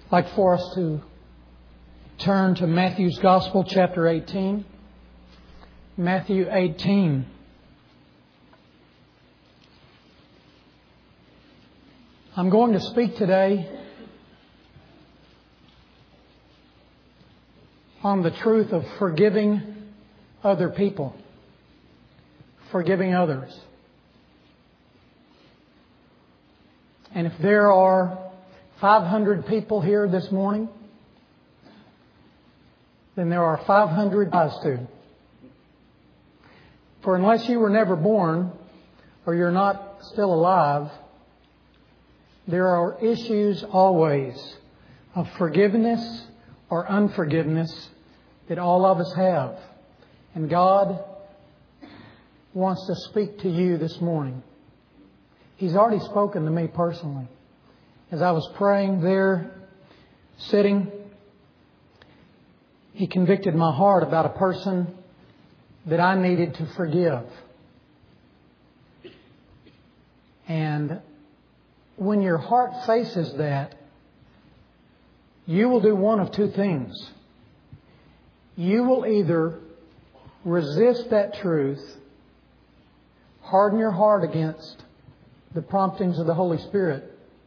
I'd like for us to turn to Matthew's Gospel, chapter 18. Matthew 18. I'm going to speak today on the truth of forgiving other people. Forgiving others. And if there are 500 people here this morning, then there are 500 eyes too. For unless you were never born, or you're not still alive, there are issues always of forgiveness or unforgiveness that all of us have. And God wants to speak to you this morning. He's already spoken to me personally. As I was praying there, sitting, He convicted my heart about a person that I needed to forgive. And when your heart faces that, you will do one of two things. You will either resist that truth, harden your heart against the promptings of the Holy Spirit,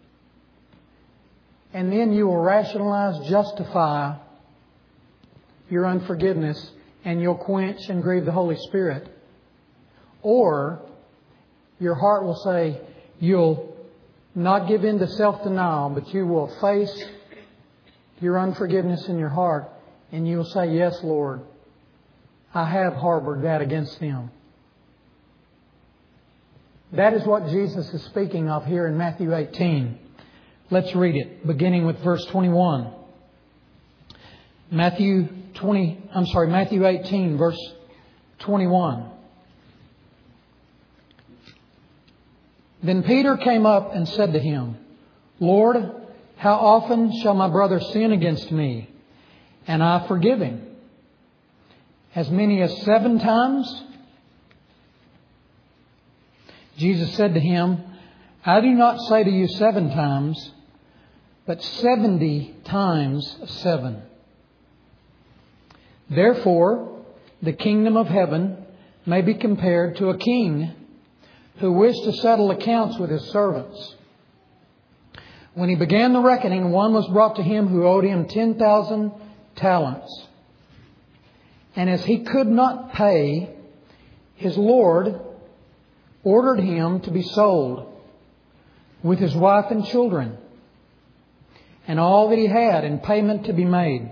and then you will rationalize, justify your unforgiveness, and you'll quench and grieve the Holy Spirit. Or your heart will say, you'll not give in to self-denial, but you will face your unforgiveness in your heart, and you will say, yes, Lord, I have harbored that against them. That is what Jesus is speaking of here in Matthew 18. Let's read it, beginning with verse 21. Matthew 18, verse 21. Then Peter came up and said to Him, Lord, how often shall my brother sin against me, and I forgive him? As many as 7 times? Jesus said to him, I do not say to you 7 times, but 70 times 7. Therefore, the kingdom of heaven may be compared to a king who wished to settle accounts with his servants. When he began the reckoning, one was brought to him who owed him 10,000 talents. And as he could not pay, his Lord ordered him to be sold with his wife and children and all that he had, in payment to be made.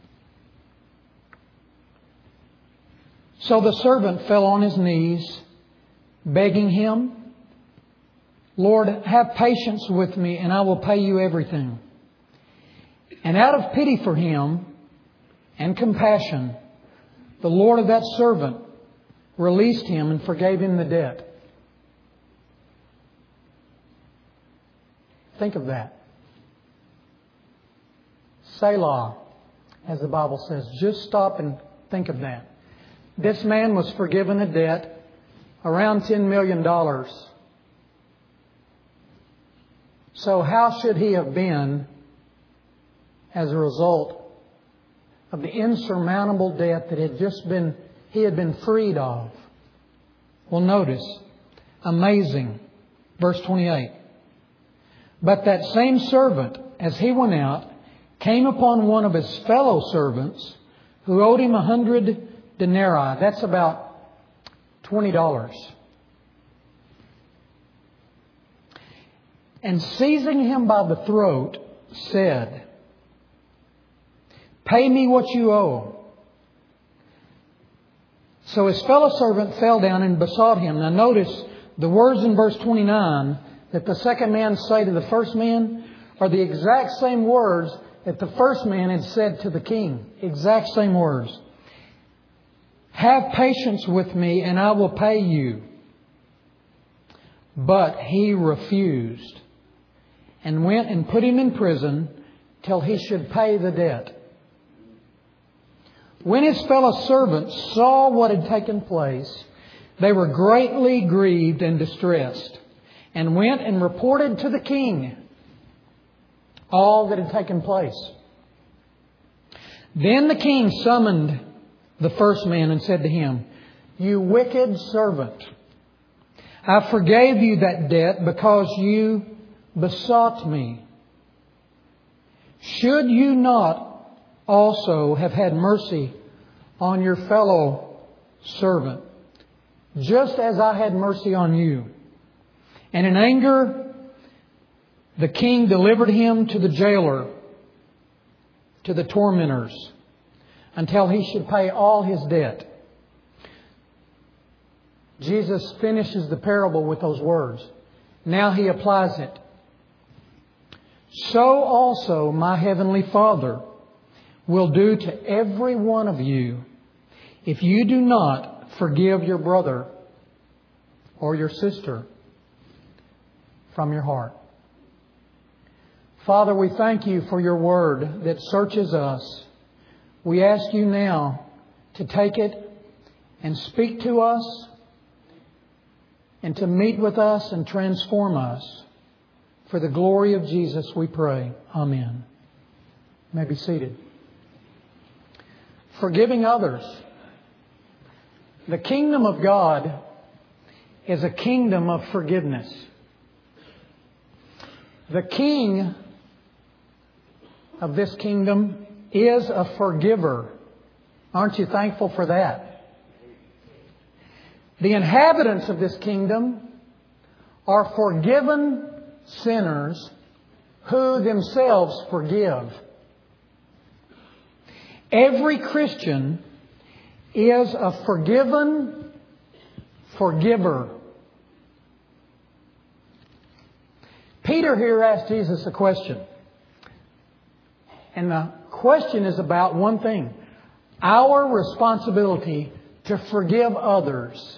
So the servant fell on his knees, begging him, Lord, have patience with me, and I will pay you everything. And out of pity for him and compassion, the Lord of that servant released him and forgave him the debt. Think of that. Selah, as the Bible says. Just stop and think of that. This man was forgiven a debt around $10 million. So how should he have been as a result of the insurmountable debt that he had been freed of? Well, notice, amazing, verse 28. But that same servant, as he went out, came upon one of his fellow servants who owed him 100 denarii. That's about $20. And seizing him by the throat, said, Pay me what you owe. So his fellow servant fell down and besought him. Now notice the words in verse 29 that the second man say to the first man are the exact same words that the first man had said to the king. Exact same words. Have patience with me and I will pay you. But he refused and went and put him in prison till he should pay the debt. When his fellow servants saw what had taken place, they were greatly grieved and distressed, and went and reported to the king. all that had taken place. Then the king summoned the first man and said to him, "You wicked servant, I forgave you that debt because you besought me. Should you not also have had mercy on your fellow servant, just as I had mercy on you?" And in anger, the king delivered him to the jailer, to the tormentors, until he should pay all his debt. Jesus finishes the parable with those words. Now He applies it. "So also my heavenly Father will do to every one of you if you do not forgive your brother or your sister from your heart." Father, we thank You for Your Word that searches us. We ask You now to take it and speak to us and to meet with us and transform us. For the glory of Jesus we pray. Amen. You may be seated. Forgiving others. The kingdom of God is a kingdom of forgiveness. The king of this kingdom is a forgiver. Aren't you thankful for that? The inhabitants of this kingdom are forgiven sinners who themselves forgive. Every Christian is a forgiven forgiver. Peter here asked Jesus a question. And the question is about one thing: our responsibility to forgive others.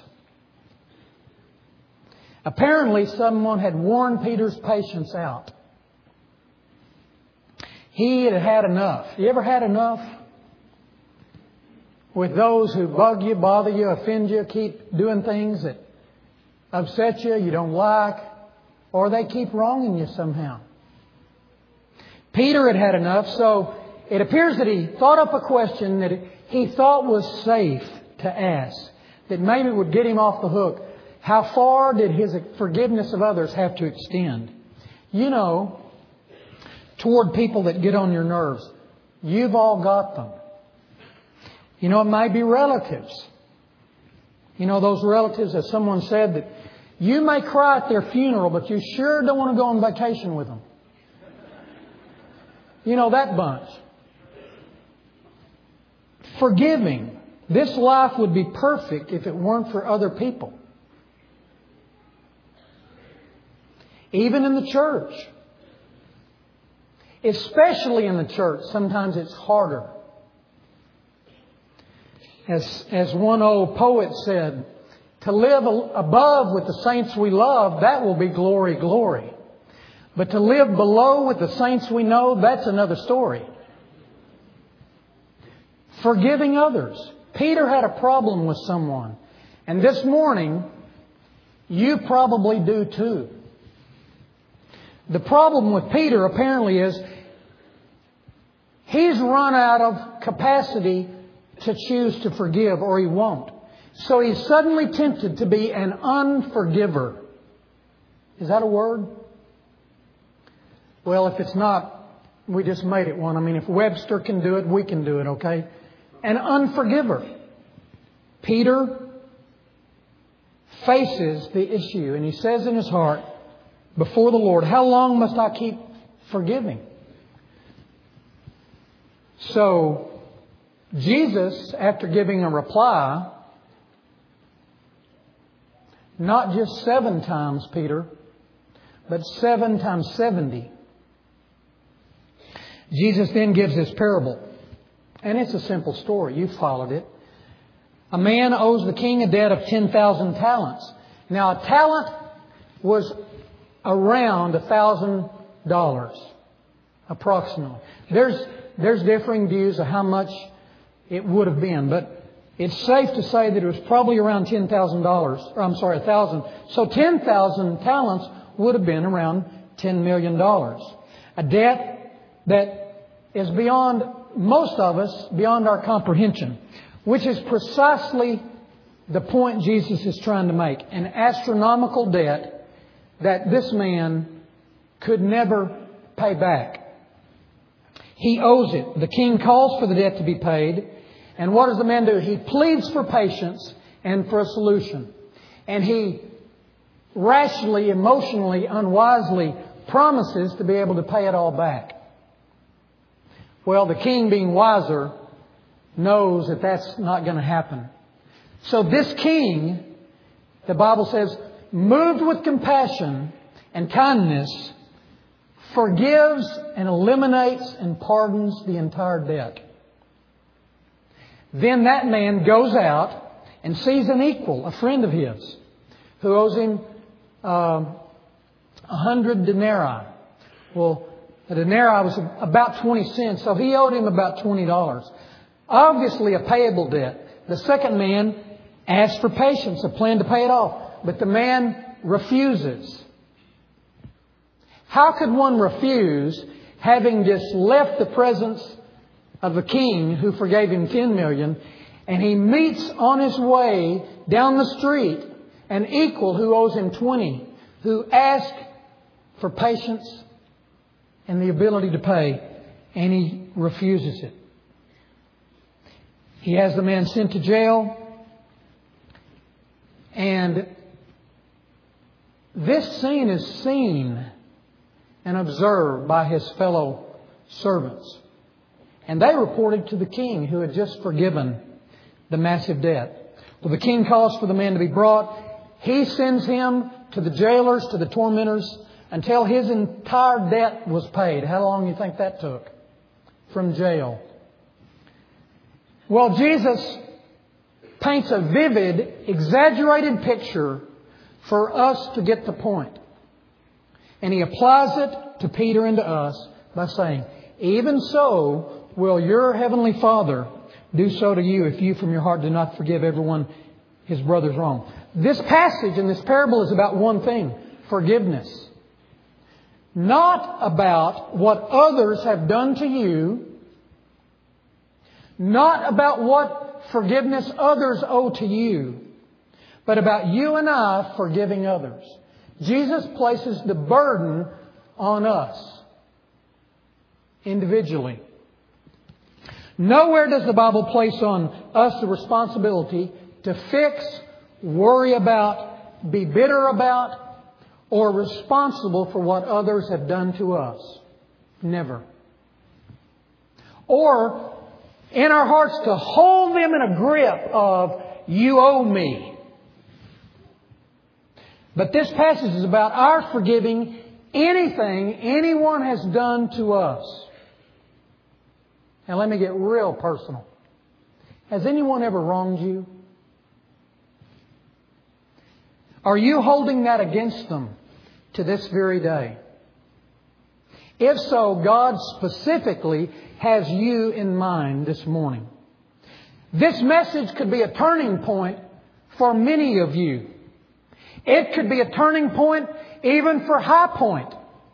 Apparently, someone had worn Peter's patience out. He had had enough. You ever had enough with those who bug you, bother you, offend you, keep doing things that upset you, you don't like, or they keep wronging you somehow? Peter had had enough, so it appears that he thought up a question that he thought was safe to ask, that maybe would get him off the hook. How far did his forgiveness of others have to extend? You know, toward people that get on your nerves. You've all got them. You know, it might be relatives. You know, those relatives, as someone said, that you may cry at their funeral, but you sure don't want to go on vacation with them. You know, that bunch. Forgiving. This life would be perfect if it weren't for other people. Even in the church. Especially in the church, sometimes it's harder. As one old poet said, to live above with the saints we love, that will be glory, glory. But to live below with the saints we know, that's another story. Forgiving others. Peter had a problem with someone. And this morning, you probably do too. The problem with Peter apparently is he's run out of capacity to choose to forgive, or he won't. So he's suddenly tempted to be an unforgiver. Is that a word? Well, if it's not, we just made it one. I mean, if Webster can do it, we can do it, okay? An unforgiver. Peter faces the issue, and he says in his heart before the Lord, "How long must I keep forgiving?" So Jesus, after giving a reply, not just 7 times, Peter, but 7 times 70. Jesus then gives this parable. And it's a simple story. You've followed it. A man owes the king a debt of 10,000 talents. Now, a talent was around $1,000, approximately. There's differing views of how much it would have been, but it's safe to say that it was probably around $10,000. Or I'm sorry, 1,000. So 10,000 talents would have been around $10 million. A debt that is beyond most of us, beyond our comprehension, which is precisely the point Jesus is trying to make. An astronomical debt that this man could never pay back. He owes it. The king calls for the debt to be paid. And what does the man do? He pleads for patience and for a solution. And he rashly, emotionally, unwisely promises to be able to pay it all back. Well, the king, being wiser, knows that that's not going to happen. So this king, the Bible says, moved with compassion and kindness, forgives and eliminates and pardons the entire debt. Then that man goes out and sees an equal, a friend of his, who owes him 100 denarii. Well, a denarii was about 20 cents, so he owed him about $20. Obviously a payable debt. The second man asks for patience, a plan to pay it off. But the man refuses. How could one refuse, having just left the presence of the king who forgave him 10 million, and he meets on his way down the street an equal who owes him 20, who asks for patience and the ability to pay, and he refuses it. He has the man sent to jail, and this scene is seen and observed by his fellow servants. And they reported to the king, who had just forgiven the massive debt. Well, the king calls for the man to be brought. He sends him to the jailers, to the tormentors, until his entire debt was paid. How long do you think that took? From jail. Well, Jesus paints a vivid, exaggerated picture for us to get the point. And He applies it to Peter and to us by saying, even so will your heavenly Father do so to you if you from your heart do not forgive everyone his brother's wrong. This passage in this parable is about one thing: forgiveness. Not about what others have done to you. Not about what forgiveness others owe to you. But about you and I forgiving others. Jesus places the burden on us individually. Nowhere does the Bible place on us the responsibility to fix, worry about, be bitter about, or responsible for what others have done to us. Never. Or in our hearts to hold them in a grip of, you owe me. But this passage is about our forgiving anything anyone has done to us. Now let me get real personal. Has anyone ever wronged you? Are you holding that against them to this very day? If so, God specifically has you in mind this morning. This message could be a turning point for many of you. It could be a turning point even for High Point.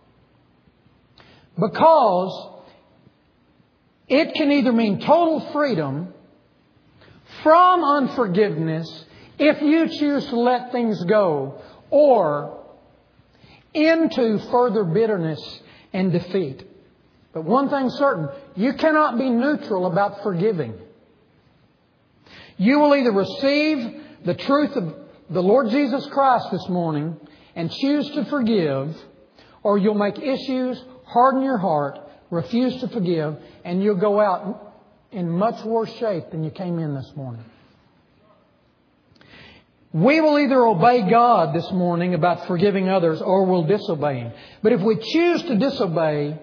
Because it can either mean total freedom from unforgiveness if you choose to let things go, or into further bitterness and defeat. But one thing's certain, you cannot be neutral about forgiving. You will either receive the truth of the Lord Jesus Christ this morning and choose to forgive, or you'll make issues, harden your heart, refuse to forgive, and you'll go out in much worse shape than you came in this morning. We will either obey God this morning about forgiving others, or we'll disobey Him. But if we choose to disobey,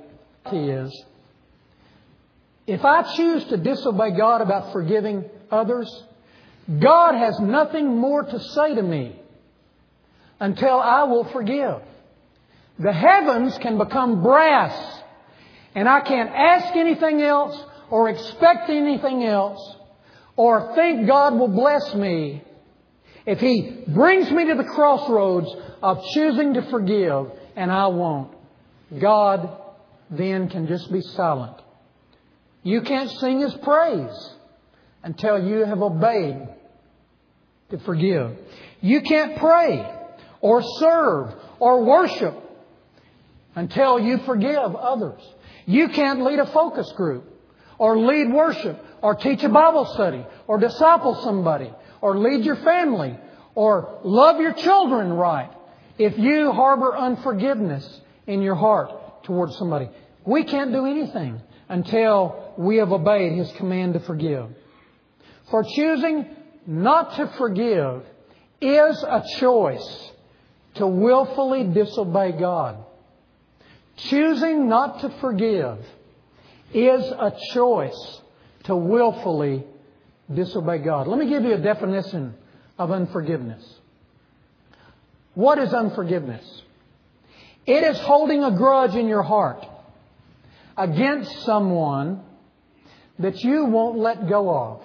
if I choose to disobey God about forgiving others, God has nothing more to say to me until I will forgive. The heavens can become brass, and I can't ask anything else or expect anything else or think God will bless me if He brings me to the crossroads of choosing to forgive and I won't. God then can just be silent. You can't sing His praise until you have obeyed to forgive. You can't pray or serve or worship until you forgive others. You can't lead a focus group or lead worship or teach a Bible study or disciple somebody or lead your family or love your children right if you harbor unforgiveness in your heart towards somebody. We can't do anything until we have obeyed His command to forgive. For choosing not to forgive is a choice to willfully disobey God. Choosing not to forgive is a choice to willfully disobey God. Let me give you a definition of unforgiveness. What is unforgiveness? It is holding a grudge in your heart against someone that you won't let go of.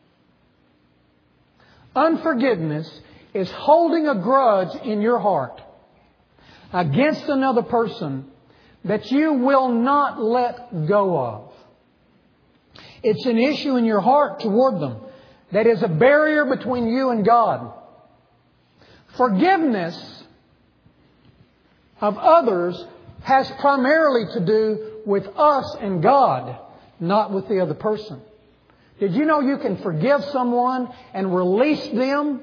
Unforgiveness is holding a grudge in your heart against another person that you will not let go of. It's an issue in your heart toward them that is a barrier between you and God. Forgiveness of others has primarily to do with us and God, not with the other person. Did you know you can forgive someone and release them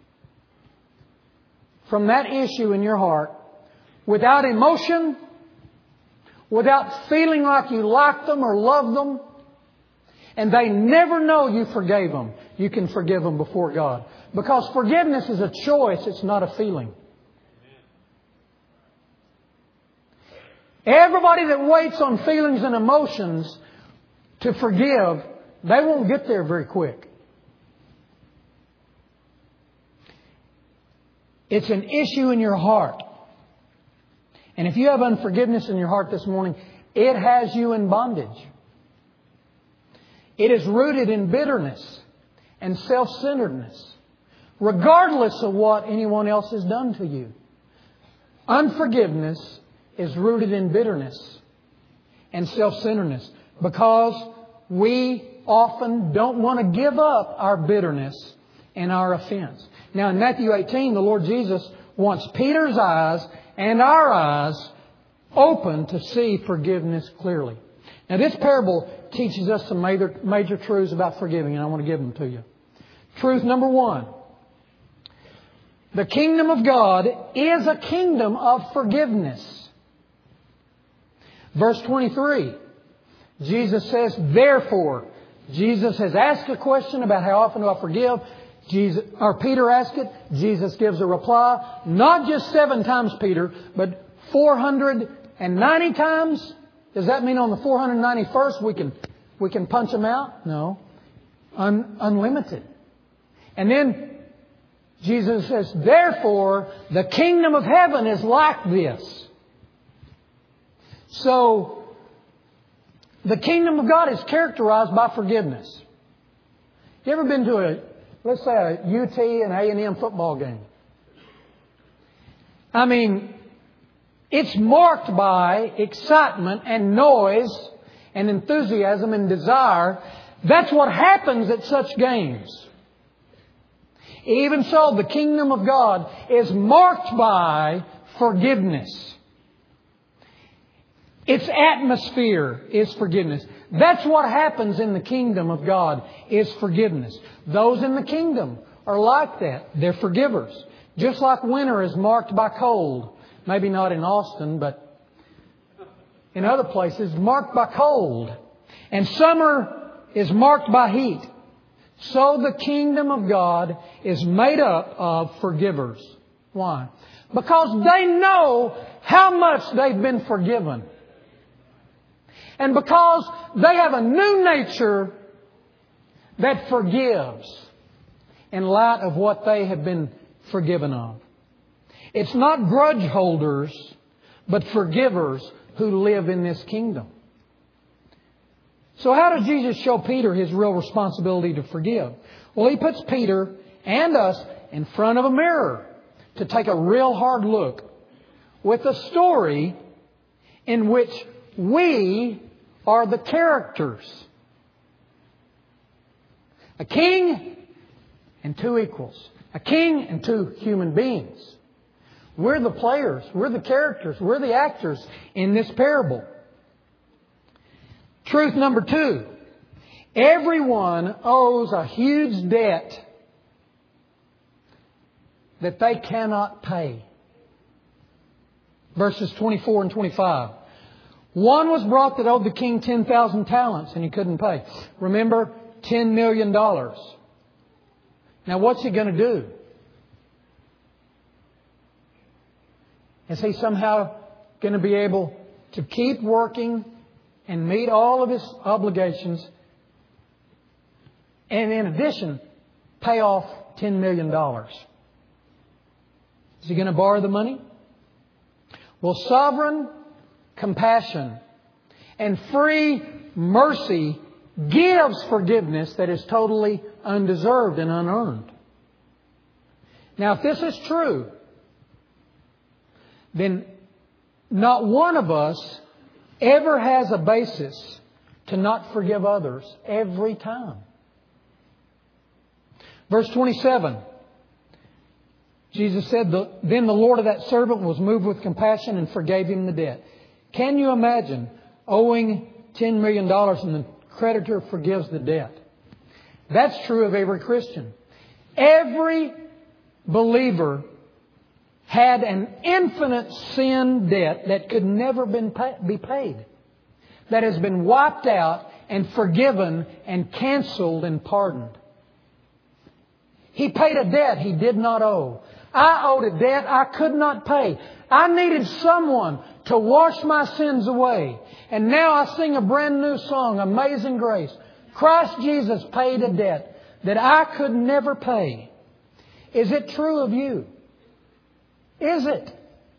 from that issue in your heart without emotion, without feeling like you like them or love them, and they never know you forgave them? You can forgive them before God. Because forgiveness is a choice, it's not a feeling. Everybody that waits on feelings and emotions to forgive, they won't get there very quick. It's an issue in your heart. And if you have unforgiveness in your heart this morning, it has you in bondage. It is rooted in bitterness and self-centeredness, regardless of what anyone else has done to you. Unforgiveness is rooted in bitterness and self-centeredness because we often don't want to give up our bitterness and our offense. Now in Matthew 18, the Lord Jesus wants Peter's eyes and our eyes open to see forgiveness clearly. Now this parable teaches us some major truths about forgiving, and I want to give them to you. Truth number 1. The kingdom of God is a kingdom of forgiveness. Verse 23, Jesus says, therefore. Jesus has asked a question about how often do I forgive. Peter asked it. Jesus gives a reply. Not just 7 times, Peter, but 490 times. Does that mean on the 491st we can punch them out? No. Unlimited. And then Jesus says, therefore, the kingdom of heaven is like this. So, the kingdom of God is characterized by forgiveness. You ever been to let's say a UT and A&M football game? I mean, it's marked by excitement and noise and enthusiasm and desire. That's what happens at such games. Even so, the kingdom of God is marked by forgiveness. Its atmosphere is forgiveness. That's what happens in the kingdom of God, is forgiveness. Those in the kingdom are like that. They're forgivers. Just like winter is marked by cold. Maybe not in Austin, but in other places, marked by cold. And summer is marked by heat. So the kingdom of God is made up of forgivers. Why? Because they know how much they've been forgiven. And because they have a new nature that forgives in light of what they have been forgiven of. It's not grudge holders, but forgivers who live in this kingdom. So how does Jesus show Peter his real responsibility to forgive? Well, He puts Peter and us in front of a mirror to take a real hard look with a story in which We are the characters. A king and two equals. A king and two human beings. We're the players. We're the characters. We're the actors in this parable. Truth number 2. Everyone owes a huge debt that they cannot pay. Verses 24 and 25. One was brought that owed the king 10,000 talents and he couldn't pay. Remember, $10 million. Now what's he going to do? Is he somehow going to be able to keep working and meet all of his obligations and in addition pay off $10 million? Is he going to borrow the money? Well, sovereign compassion and free mercy gives forgiveness that is totally undeserved and unearned. Now, if this is true, then not one of us ever has a basis to not forgive others every time. Verse 27. Jesus said, Then the Lord of that servant was moved with compassion and forgave him the debt. Can you imagine owing $10 million and the creditor forgives the debt? That's true of every Christian. Every believer had an infinite sin debt that could never be paid. That has been wiped out and forgiven and canceled and pardoned. He paid a debt he did not owe. I owed a debt I could not pay. I needed someone to wash my sins away. And now I sing a brand new song, Amazing Grace. Christ Jesus paid a debt that I could never pay. Is it true of you? Is it?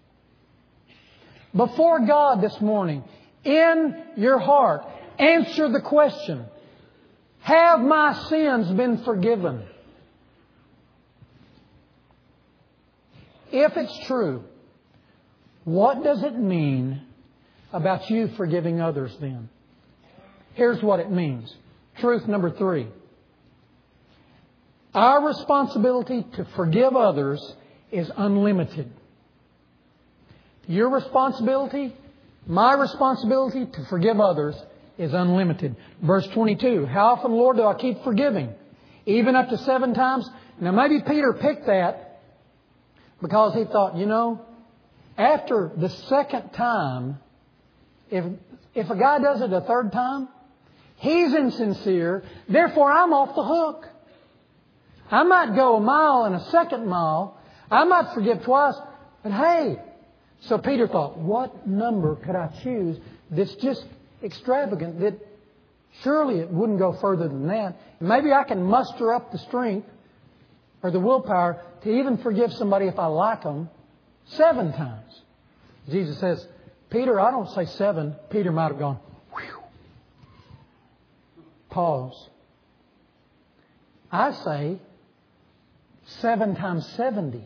Before God this morning, in your heart, answer the question, have my sins been forgiven? If it's true, what does it mean about you forgiving others then? Here's what it means. Truth number 3. Our responsibility to forgive others is unlimited. Your responsibility, my responsibility to forgive others is unlimited. Verse 22. How often, Lord, do I keep forgiving? Even up to 7 times? Now maybe Peter picked that because he thought, after the second time, if a guy does it a third time, he's insincere. Therefore, I'm off the hook. I might go a mile and a second mile. I might forgive twice. But hey, so Peter thought, what number could I choose that's just extravagant that surely it wouldn't go further than that. Maybe I can muster up the strength or the willpower to even forgive somebody if I like them 7 times. Jesus says, Peter, I don't say 7. Peter might have gone, whew. Pause. I say 7 times 70.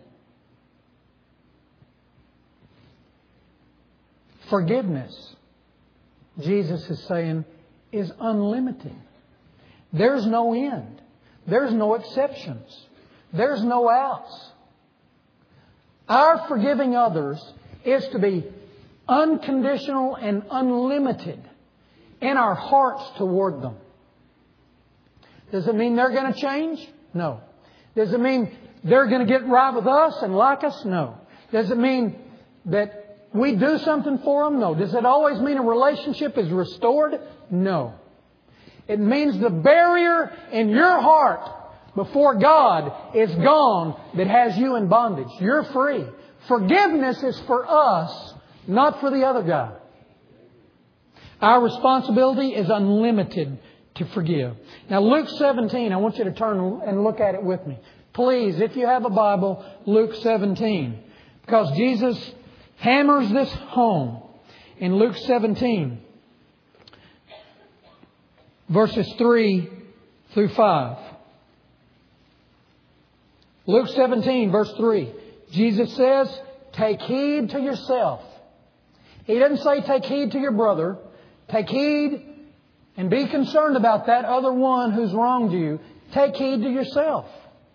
Forgiveness, Jesus is saying, is unlimited. There's no end. There's no exceptions. There's no outs. Our forgiving others is to be unconditional and unlimited in our hearts toward them. Does it mean they're going to change? No. Does it mean they're going to get right with us and like us? No. Does it mean that we do something for them? No. Does it always mean a relationship is restored? No. It means the barrier in your heart before God is gone that has you in bondage. You're free. Forgiveness is for us, not for the other guy. Our responsibility is unlimited to forgive. Now, Luke 17, I want you to turn and look at it with me. Please, if you have a Bible, Luke 17. Because Jesus hammers this home in Luke 17, verses 3 through 5. Luke 17, verse 3. Jesus says, take heed to yourself He doesn't say take heed to your brother. Take heed and be concerned about that other one who's wronged you. Take heed to yourself.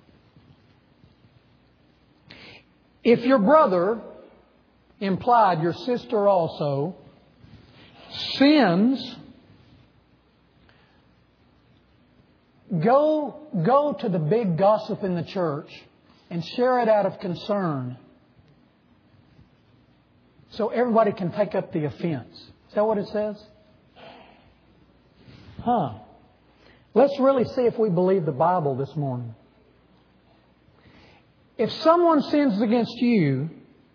If your brother, implied your sister also, sins, go to the big gossip in the church and share it out of concern so everybody can take up the offense. Is that what it says? Let's really see if we believe the Bible this morning. If someone sins against you,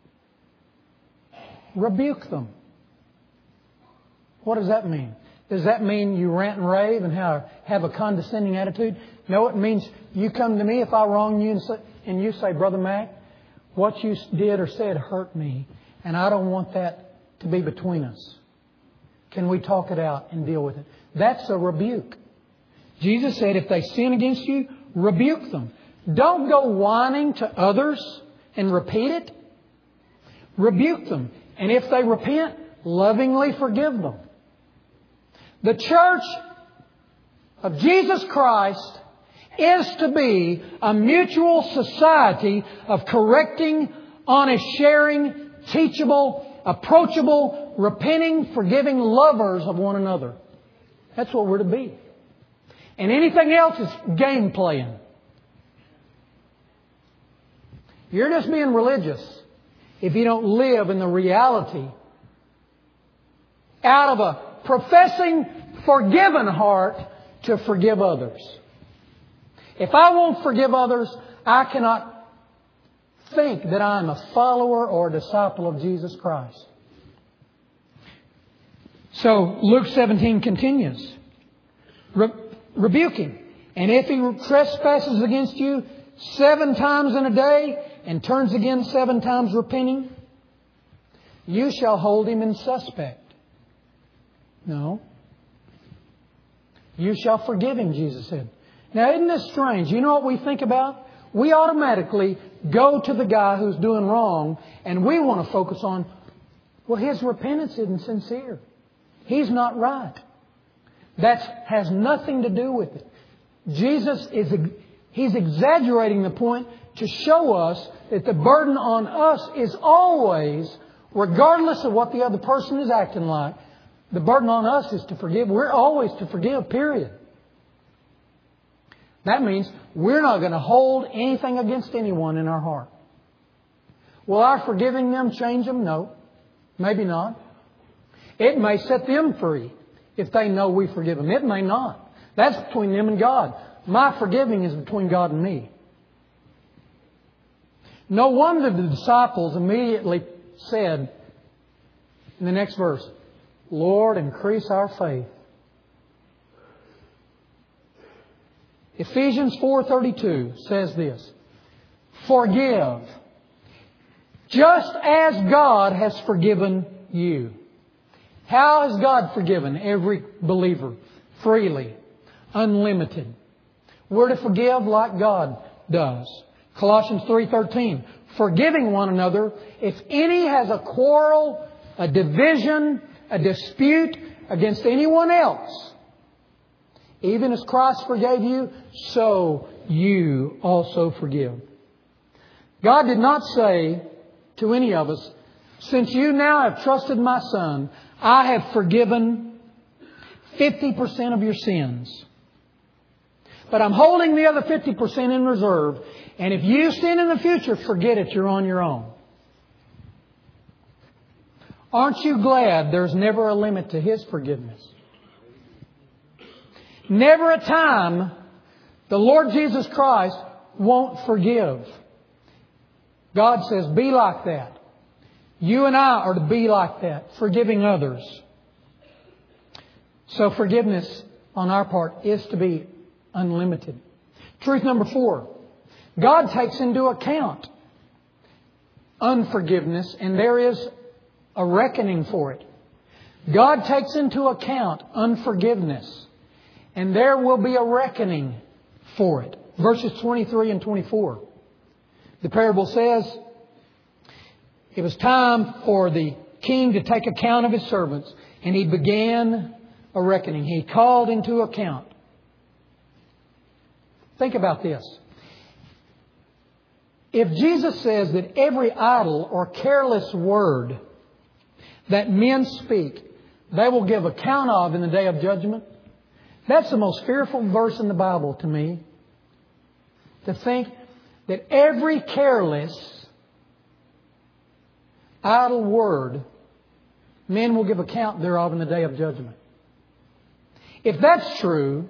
rebuke them. What does that mean? Does that mean you rant and rave and have a condescending attitude? No, it means you come to me if I wrong you and you say, Brother Mac, what you did or said hurt me, and I don't want that to be between us. Can we talk it out and deal with it? That's a rebuke. Jesus said if they sin against you, rebuke them. Don't go whining to others and repeat it. Rebuke them. And if they repent, lovingly forgive them. The church of Jesus Christ is to be a mutual society of correcting, honest sharing, teachable, approachable, repenting, forgiving lovers of one another. That's what we're to be. And anything else is game playing. You're just being religious if you don't live in the reality out of a professing, forgiven heart to forgive others. If I won't forgive others, I cannot think that I'm a follower or a disciple of Jesus Christ. So Luke 17 continues. Rebuke him. And if he trespasses against you 7 times in a day and turns again 7 times repenting, you shall hold him in suspect. No. You shall forgive him, Jesus said. Now, isn't this strange? You know what we think about? We automatically go to the guy who's doing wrong and we want to focus on, well, his repentance isn't sincere. He's not right. That has nothing to do with it. Jesus He's exaggerating the point to show us that the burden on us is always, regardless of what the other person is acting like, the burden on us is to forgive. We're always to forgive, period. That means we're not going to hold anything against anyone in our heart. Will our forgiving them change them? No. Maybe not. It may set them free if they know we forgive them. It may not. That's between them and God. My forgiving is between God and me. No wonder the disciples immediately said in the next verse, Lord, increase our faith. Ephesians 4:32 says this, forgive, just as God has forgiven you. How has God forgiven every believer? Freely, unlimited. We're to forgive like God does. Colossians 3:13, forgiving one another. If any has a quarrel, a division, a dispute against anyone else, even as Christ forgave you, so you also forgive. God did not say to any of us, since you now have trusted my Son, I have forgiven 50% of your sins. But I'm holding the other 50% in reserve. And if you sin in the future, forget it. You're on your own. Aren't you glad there's never a limit to His forgiveness? Never a time the Lord Jesus Christ won't forgive. God says, be like that. You and I are to be like that, forgiving others. So forgiveness on our part is to be unlimited. Truth number 4. God takes into account unforgiveness, and there is a reckoning for it. God takes into account unforgiveness, and there will be a reckoning for it. Verses 23 and 24. The parable says, it was time for the king to take account of his servants, and He began a reckoning. He called into account. Think about this. If Jesus says that every idle or careless word that men speak, they will give account of in the day of judgment, that's the most fearful verse in the Bible to me. To think that every careless, idle word, men will give account thereof in the day of judgment. If that's true,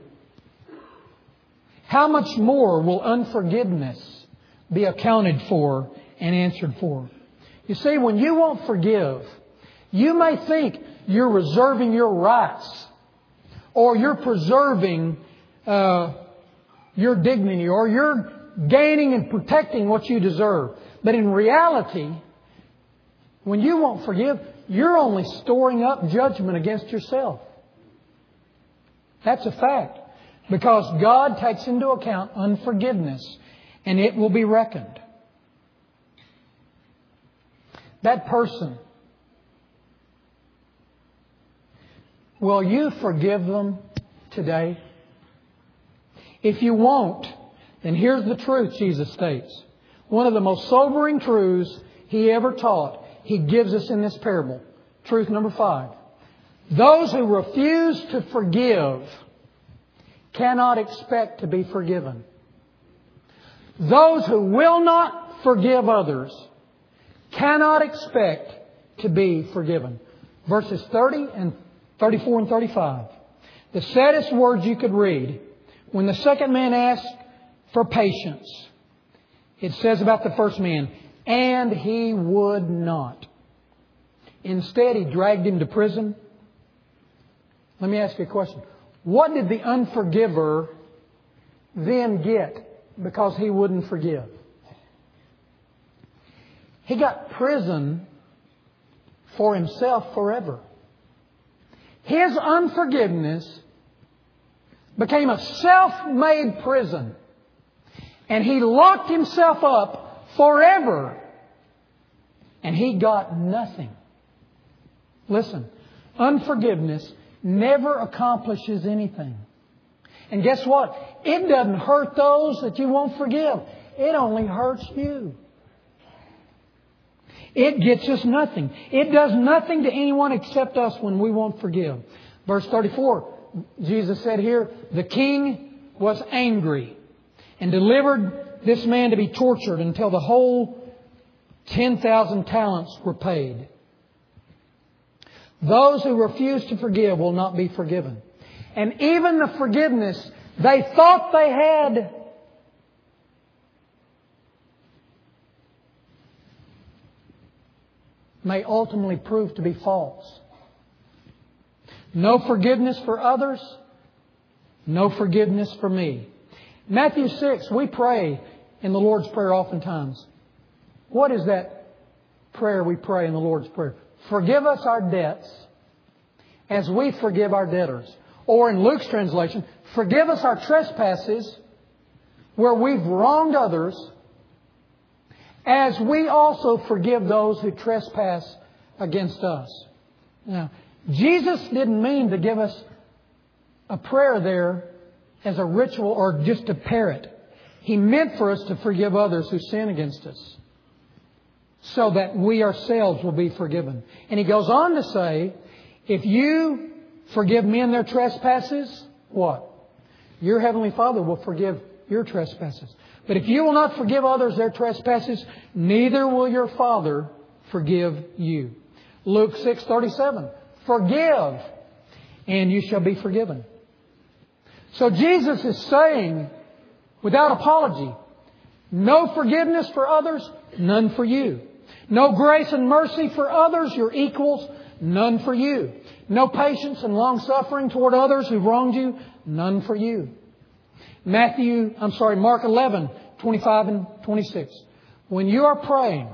how much more will unforgiveness be accounted for and answered for? You see, when you won't forgive, you may think you're reserving your rights, or you're preserving your dignity, or you're gaining and protecting what you deserve. But in reality, when you won't forgive, you're only storing up judgment against yourself. That's a fact. Because God takes into account unforgiveness, and it will be reckoned. That person, will you forgive them today? If you won't, then here's the truth Jesus states. One of the most sobering truths He ever taught, He gives us in this parable. Truth number 5. Those who refuse to forgive cannot expect to be forgiven. Those who will not forgive others cannot expect to be forgiven. Verses 30 and 34 and 35. The saddest words you could read. When the second man asked for patience, it says about the first man, and he would not. Instead, he dragged him to prison. Let me ask you a question. What did the unforgiver then get because he wouldn't forgive? He got prison for himself forever. His unforgiveness became a self-made prison. And he locked himself up forever. And he got nothing. Listen, unforgiveness never accomplishes anything. And guess what? It doesn't hurt those that you won't forgive. It only hurts you. It gets us nothing. It does nothing to anyone except us when we won't forgive. Verse 34, Jesus said here, the king was angry and delivered this man to be tortured until the whole 10,000 talents were paid. Those who refuse to forgive will not be forgiven. And even the forgiveness they thought they had may ultimately prove to be false. No forgiveness for others, no forgiveness for me. Matthew 6, we pray in the Lord's Prayer oftentimes. What is that prayer we pray in the Lord's Prayer? Forgive us our debts as we forgive our debtors. Or in Luke's translation, forgive us our trespasses where we've wronged others as we also forgive those who trespass against us. Now, Jesus didn't mean to give us a prayer there as a ritual or just a parrot. He meant for us to forgive others who sin against us so that we ourselves will be forgiven. And He goes on to say, if you forgive men their trespasses, what? Your Heavenly Father will forgive your trespasses. But if you will not forgive others their trespasses, neither will your Father forgive you. Luke 6:37. Forgive, and you shall be forgiven. So Jesus is saying, without apology, no forgiveness for others, none for you. No grace and mercy for others, your equals, none for you. No patience and long-suffering toward others who've wronged you, none for you. Mark 11:25 and 26. When you are praying,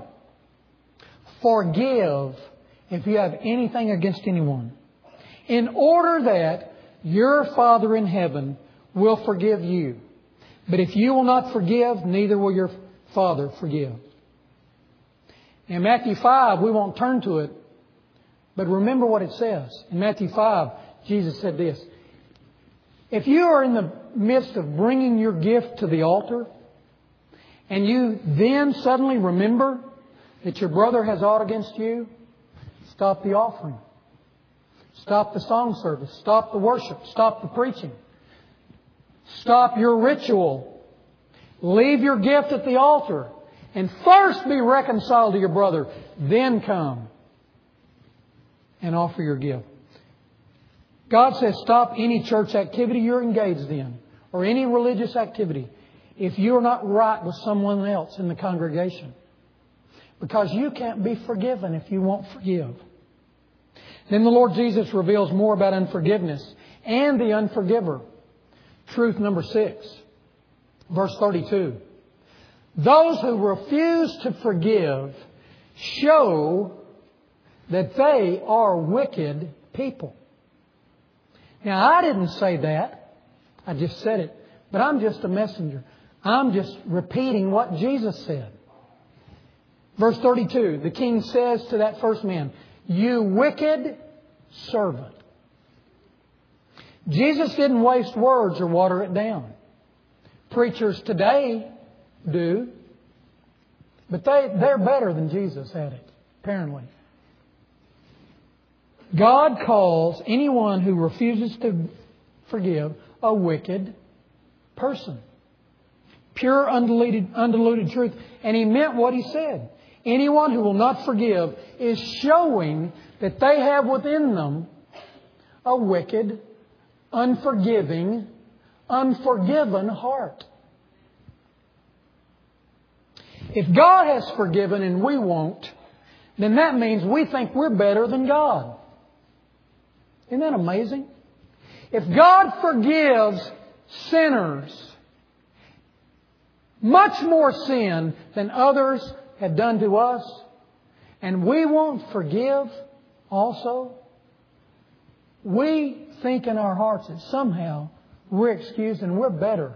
forgive if you have anything against anyone, in order that your Father in heaven will forgive you. But if you will not forgive, neither will your Father forgive. In Matthew 5, we won't turn to it But remember what it says. In Matthew 5, Jesus said this. If you are in the midst of bringing your gift to the altar, and you then suddenly remember that your brother has aught against you, stop the offering. Stop the song service. Stop the worship. Stop the preaching. Stop your ritual. Leave your gift at the altar. And first be reconciled to your brother. Then come and offer your gift. God says stop any church activity you're engaged in or any religious activity if you're not right with someone else in the congregation. Because you can't be forgiven if you won't forgive. Then the Lord Jesus reveals more about unforgiveness and the unforgiver. Truth number 6, verse 32. Those who refuse to forgive show that they are wicked people. Now, I didn't say that. I just said it. But I'm just a messenger. I'm just repeating what Jesus said. Verse 32, the king says to that first man, "You wicked servant." Jesus didn't waste words or water it down. Preachers today do. But they're better than Jesus at it, apparently. God calls anyone who refuses to forgive a wicked person. Pure, undiluted truth. And He meant what He said. Anyone who will not forgive is showing that they have within them a wicked, unforgiving, unforgiven heart. If God has forgiven and we won't, then that means we think we're better than God. Isn't that amazing? If God forgives sinners much more sin than others have done to us, and we won't forgive also, we think in our hearts that somehow we're excused and we're better.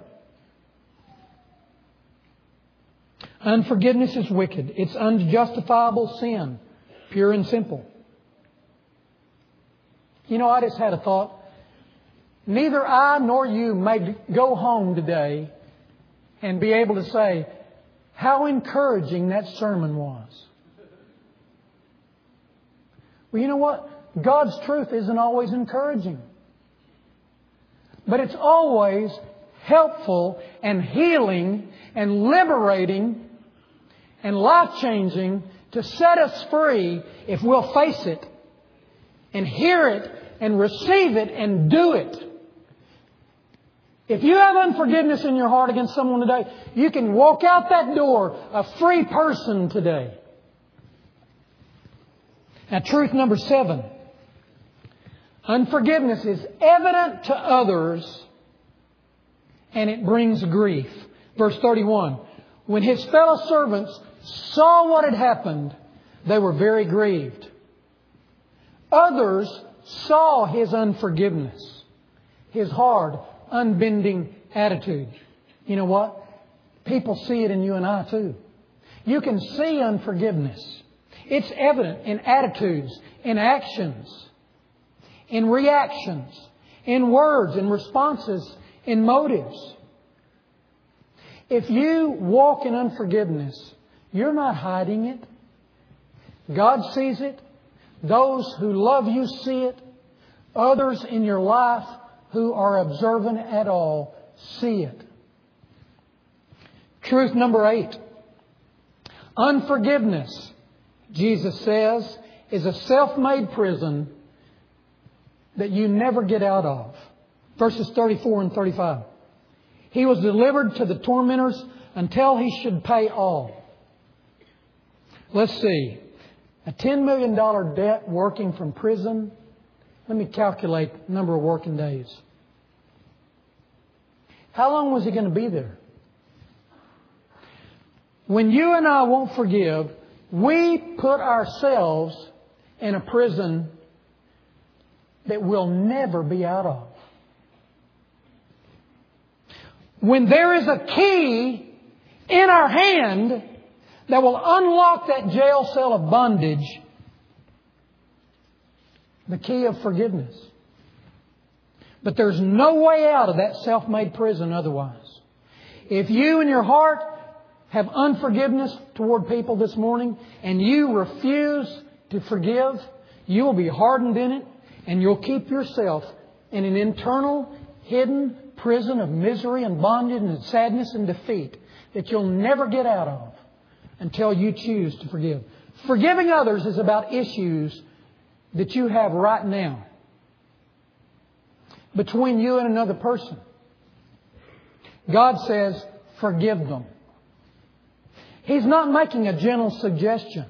Unforgiveness is wicked. It's unjustifiable sin, pure and simple. You know, I just had a thought. Neither I nor you may go home today and be able to say how encouraging that sermon was. Well, you know what? God's truth isn't always encouraging. But it's always helpful and healing and liberating and life-changing to set us free if we'll face it and hear it and receive it and do it. If you have unforgiveness in your heart against someone today, you can walk out that door a free person today. Now, truth number 7. Unforgiveness is evident to others and it brings grief. Verse 31. When His fellow servants saw what had happened, they were very grieved. Others saw His unforgiveness, His hard, unbending attitude. You know what? People see it in you and I too. You can see unforgiveness. It's evident in attitudes, in actions, in reactions, in words, in responses, in motives. If you walk in unforgiveness, you're not hiding it. God sees it. Those who love you see it. Others in your life who are observant at all see it. Truth number 8. Unforgiveness, Jesus says, is a self-made prison that you never get out of. Verses 34 and 35. He was delivered to the tormentors until He should pay all. Let's see. A $10 million debt working from prison. Let me calculate the number of working days. How long was He going to be there? When you and I won't forgive, we put ourselves in a prison that we'll never be out of. When there is a key in our hand that will unlock that jail cell of bondage, the key of forgiveness. But there's no way out of that self-made prison otherwise. If you in your heart have unforgiveness toward people this morning and you refuse to forgive, you will be hardened in it and you'll keep yourself in an internal, hidden prison of misery and bondage and sadness and defeat that you'll never get out of until you choose to forgive. Forgiving others is about issues that you have right now between you and another person. God says, forgive them. He's not making a gentle suggestion.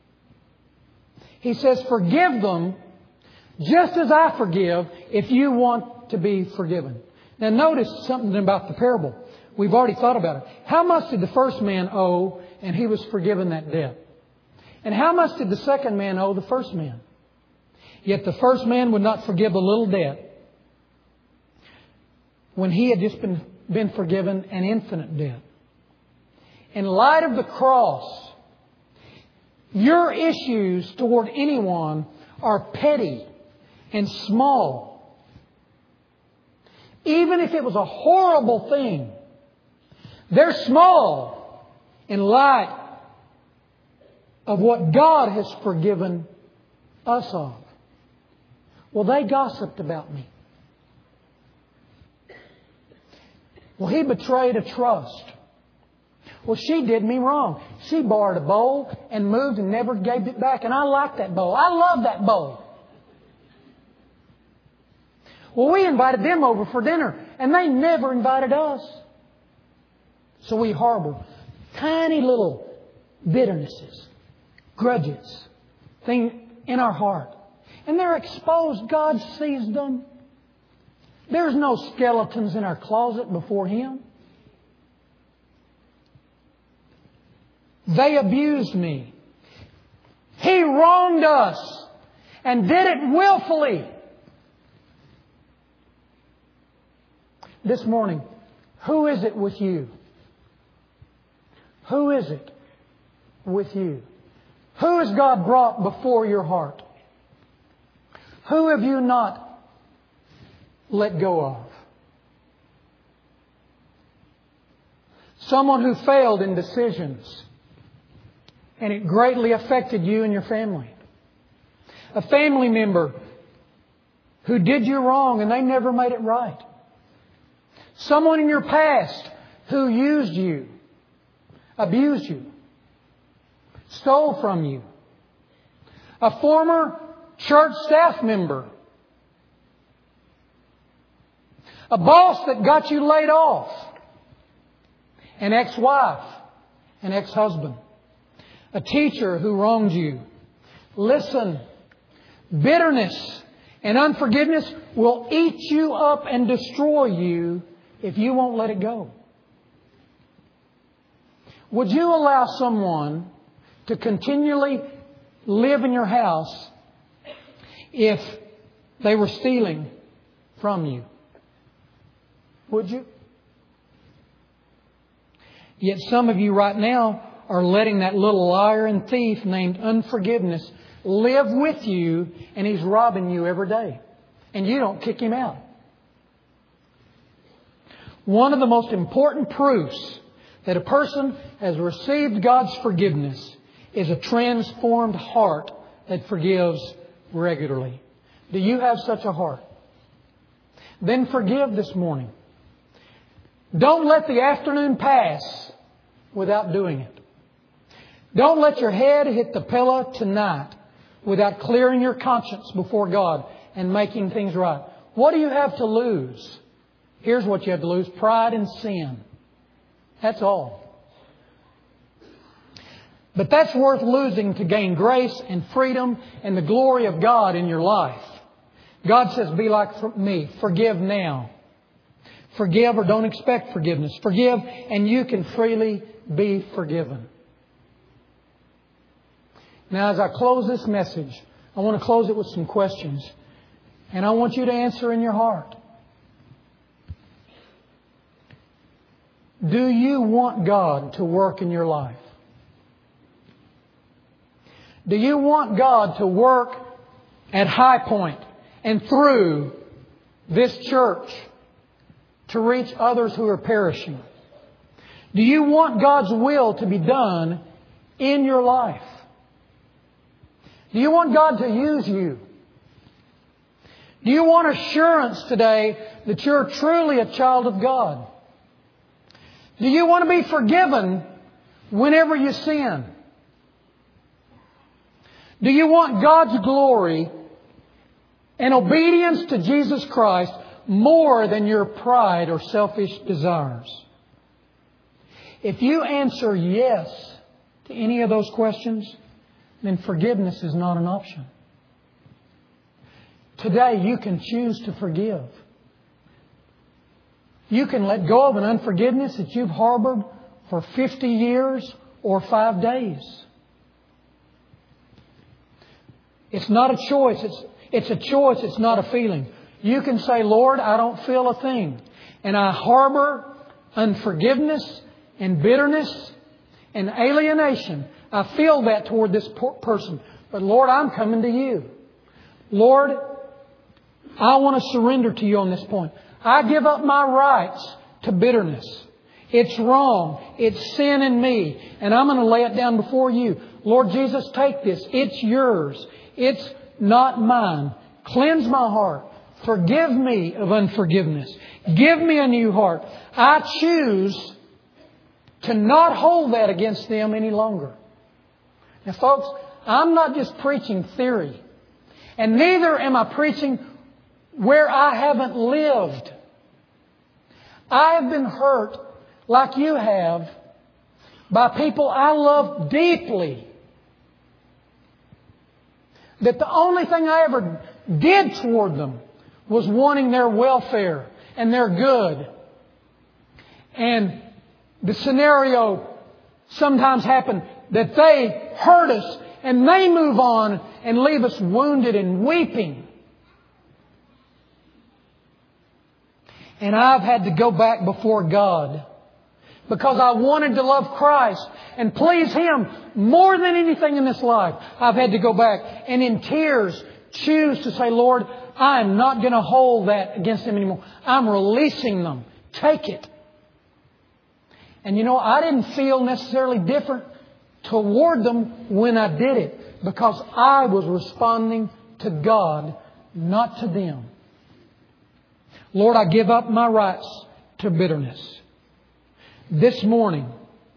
He says, forgive them just as I forgive if you want to be forgiven. Now notice something about the parable. We've already thought about it. How much did the first man owe and he was forgiven that debt? And how much did the second man owe the first man? Yet the first man would not forgive a little debt when he had just been forgiven an infinite debt. In light of the cross, your issues toward anyone are petty and small. Even if it was a horrible thing, they're small in light of what God has forgiven us of. Well, they gossiped about me. Well, he betrayed a trust. Well, she did me wrong. She borrowed a bowl and moved and never gave it back. And I like that bowl. I love that bowl. Well, we invited them over for dinner and they never invited us. So we harbor tiny little bitternesses, grudges, things in our heart. And they're exposed. God sees them. There's no skeletons in our closet before Him. They abused me. He wronged us and did it willfully. This morning, who is it with you? Who is it with you? Who has God brought before your heart? Who have you not let go of? Someone who failed in decisions and it greatly affected you and your family. A family member who did you wrong and they never made it right. Someone in your past who used you, abused you, stole from you. A former church staff member. A boss that got you laid off. An ex-wife. An ex-husband. A teacher who wronged you. Listen, bitterness and unforgiveness will eat you up and destroy you if you won't let it go. Would you allow someone to continually live in your house if they were stealing from you? Would you? Yet some of you right now are letting that little liar and thief named unforgiveness live with you, and he's robbing you every day. And you don't kick him out. One of the most important proofs that a person has received God's forgiveness is a transformed heart that forgives regularly. Do you have such a heart? Then forgive this morning. Don't let the afternoon pass without doing it. Don't let your head hit the pillow tonight without clearing your conscience before God and making things right. What do you have to lose? Here's what you have to lose. Pride and sin. That's all. But that's worth losing to gain grace and freedom and the glory of God in your life. God says, be like me. Forgive now. Forgive or don't expect forgiveness. Forgive and you can freely be forgiven. Now, as I close this message, I want to close it with some questions. And I want you to answer in your heart. Do you want God to work in your life? Do you want God to work at High Point and through this church to reach others who are perishing? Do you want God's will to be done in your life? Do you want God to use you? Do you want assurance today that you're truly a child of God? Do you want to be forgiven whenever you sin? Do you want God's glory and obedience to Jesus Christ more than your pride or selfish desires? If you answer yes to any of those questions, then forgiveness is not an option. Today you can choose to forgive. You can let go of an unforgiveness that you've harbored for 50 years or 5 days. It's not a choice. It's a choice. It's not a feeling. You can say, Lord, I don't feel a thing. And I harbor unforgiveness and bitterness and alienation. I feel that toward this person. But Lord, I'm coming to You. Lord, I want to surrender to You on this point. I give up my rights to bitterness. It's wrong. It's sin in me. And I'm going to lay it down before You. Lord Jesus, take this. It's Yours. It's not mine. Cleanse my heart. Forgive me of unforgiveness. Give me a new heart. I choose to not hold that against them any longer. Now, folks, I'm not just preaching theory. And neither am I preaching where I haven't lived. I have been hurt like you have by people I love deeply. That the only thing I ever did toward them was wanting their welfare and their good. And the scenario sometimes happened that they hurt us and they move on and leave us wounded and weeping. And I've had to go back before God because I wanted to love Christ and please Him more than anything in this life. I've had to go back and in tears choose to say, Lord, I'm not going to hold that against them anymore. I'm releasing them. Take it. And you know, I didn't feel necessarily different toward them when I did it because I was responding to God, not to them. Lord, I give up my rights to bitterness. This morning,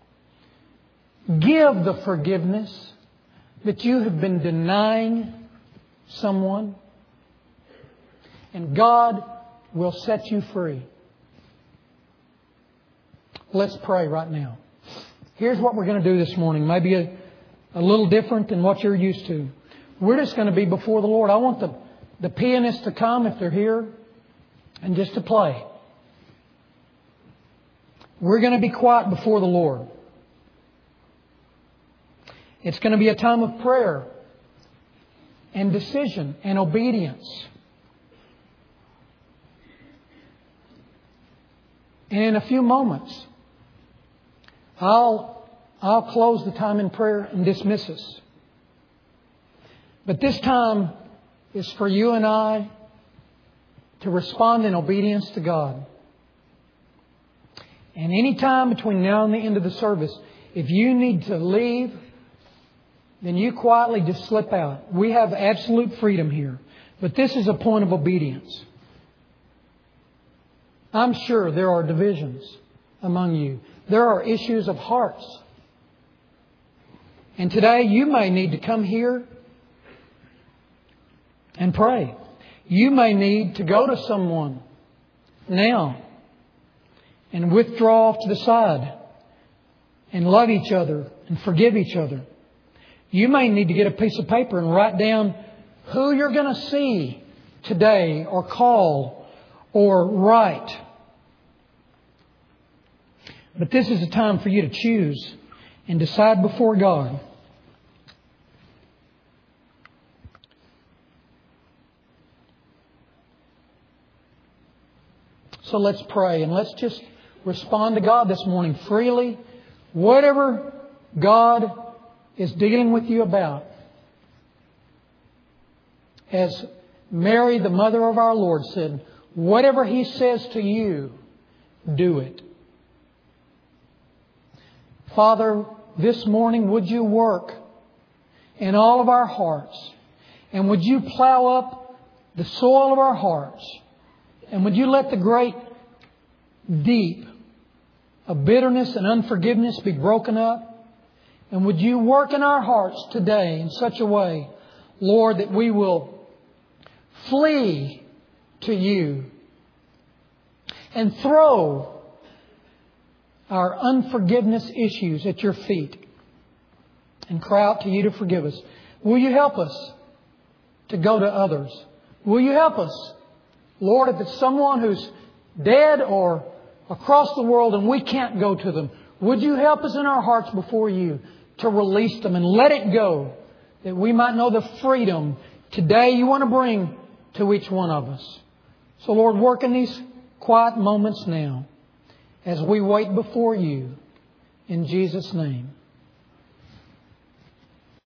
give the forgiveness that you have been denying someone, and God will set you free. Let's pray right now. Here's what we're going to do this morning. Maybe a little different than what you're used to. We're just going to be before the Lord. I want the pianists to come if they're here and just to play. We're going to be quiet before the Lord. It's going to be a time of prayer and decision and obedience. And in a few moments, I'll close the time in prayer and dismiss us. But this time is for you and I to respond in obedience to God. And any time between now and the end of the service, if you need to leave, then you quietly just slip out. We have absolute freedom here. But this is a point of obedience. I'm sure there are divisions among you. There are issues of hearts. And today you may need to come here and pray. You may need to go to someone now and withdraw off to the side and love each other and forgive each other. You may need to get a piece of paper and write down who you're going to see today or call or write. But this is a time for you to choose and decide before God. So let's pray and let's just respond to God this morning freely. Whatever God is dealing with you about. as Mary, the mother of our Lord, said, whatever He says to you, do it. Father, this morning would You work in all of our hearts, and would You plow up the soil of our hearts, and would You let the great deep of bitterness and unforgiveness be broken up, and would You work in our hearts today in such a way, Lord, that we will flee to You and throw our unforgiveness issues at Your feet and cry out to You to forgive us. Will You help us to go to others? Will You help us, Lord, if it's someone who's dead or across the world and we can't go to them, would You help us in our hearts before You to release them and let it go, that we might know the freedom today You want to bring to each one of us. So Lord, work in these quiet moments now as we wait before You. In Jesus' name.